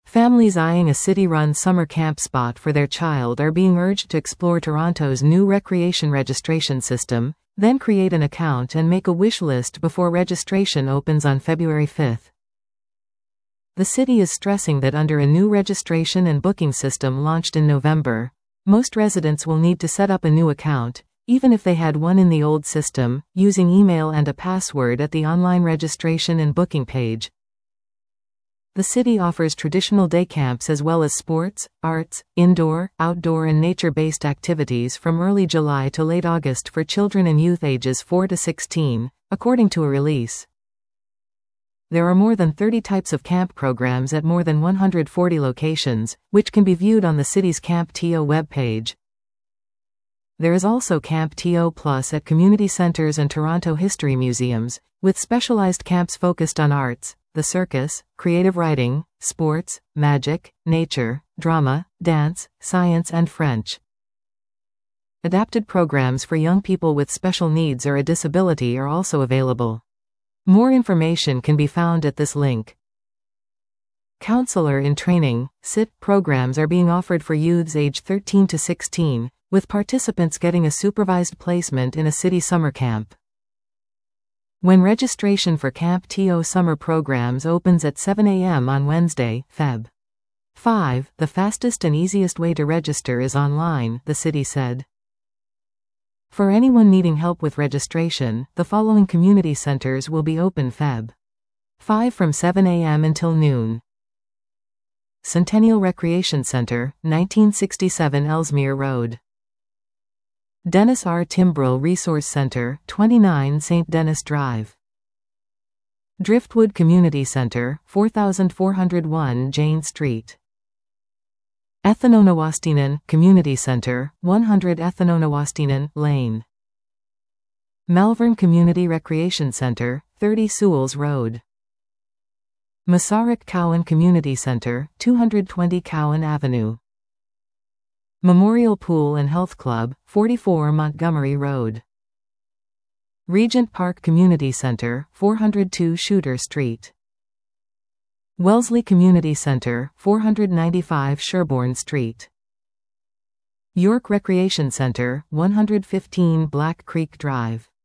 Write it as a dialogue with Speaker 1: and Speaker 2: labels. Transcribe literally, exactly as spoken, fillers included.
Speaker 1: Families eyeing a city-run summer camp spot for their child are being urged to explore Toronto's new recreation registration system, then create an account and make a wish list before registration opens on February fifth. The city is stressing that under a new registration and booking system launched in November, most residents will need to set up a new account, even if they had one in the old system, using email and a password at the online registration and booking page. The city offers traditional day camps as well as sports, arts, indoor, outdoor and nature-based activities from early July to late August for children and youth ages four to sixteen, according to a release. There are more than thirty types of camp programs at more than one hundred forty locations, which can be viewed on the city's Camp T O webpage. There is also Camp T O Plus at community centers and Toronto history museums, with specialized camps focused on arts, the circus, creative writing, sports, magic, nature, drama, dance, science and French. Adapted programs for young people with special needs or a disability are also available. More information can be found at this link. Counselor in Training (C I T) programs are being offered for youths aged thirteen to sixteen, with participants getting a supervised placement in a city summer camp. When registration for Camp T O summer programs opens at seven A M on Wednesday, February fifth, the fastest and easiest way to register is online, the city said. For anyone needing help with registration, the following community centers will be open February fifth from seven A M until noon. Centennial Recreation Center, nineteen sixty-seven Ellesmere Road. Dennis R. Timbrell Resource Center, twenty-nine Saint Denis Drive. Driftwood Community Center, four thousand four hundred one Jane Street. Ethno-Nawastinen Community Center, one hundred Ethno-Nawastinen Lane. Malvern Community Recreation Center, thirty Sewells Road. Masaryk Cowan Community Center, two hundred twenty Cowan Avenue. Memorial Pool and Health Club, forty-four Montgomery Road. Regent Park Community Center, four hundred two Shooter Street. Wellesley Community Center, four hundred ninety-five Sherbourne Street. York Recreation Center, one hundred fifteen Black Creek Drive.